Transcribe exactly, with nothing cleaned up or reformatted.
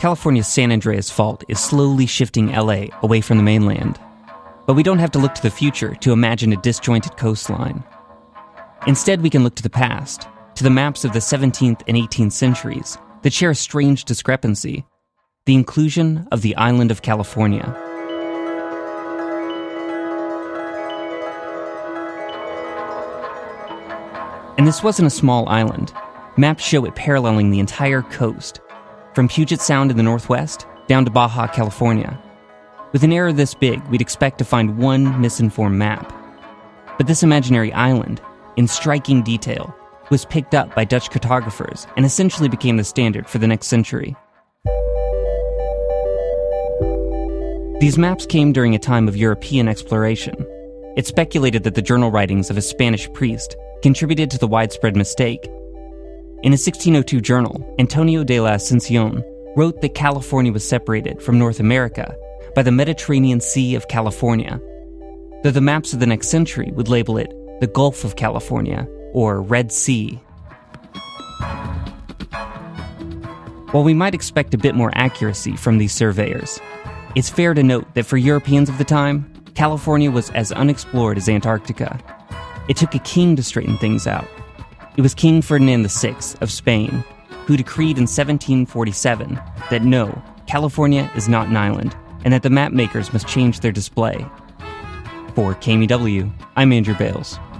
California's San Andreas Fault is slowly shifting L A away from the mainland. But we don't have to look to the future to imagine a disjointed coastline. Instead, we can look to the past, to the maps of the seventeenth and eighteenth centuries that share a strange discrepancy: the inclusion of the island of California. And this wasn't a small island. Maps show it paralleling the entire coast, from Puget Sound in the northwest down to Baja California. With an error this big, we'd expect to find one misinformed map. But this imaginary island, in striking detail, was picked up by Dutch cartographers and essentially became the standard for the next century. These maps came during a time of European exploration. It's speculated that the journal writings of a Spanish priest contributed to the widespread mistake. In a sixteen oh two journal, Antonio de la Ascensión wrote that California was separated from North America by the Mediterranean Sea of California, though the maps of the next century would label it the Gulf of California, or Red Sea. While we might expect a bit more accuracy from these surveyors, it's fair to note that for Europeans of the time, California was as unexplored as Antarctica. It took a king to straighten things out. It was King Ferdinand the Sixth of Spain, who decreed in seventeen forty-seven that no, California is not an island, and that the map makers must change their display. For K M E W, I'm Andrew Bales.